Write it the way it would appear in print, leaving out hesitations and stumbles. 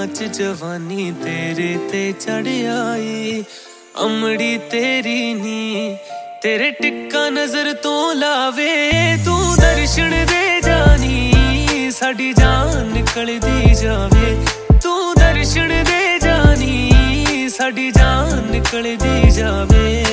च जवानी तेरे ते चढ़ आई। अमड़ी तेरी नी तेरे टिक्का नजर तो लावे, तू दर्शन दे जानी साडी जान निकलदी जावे। तू दर्शन दे जानी साडी जान निकलदी जावे।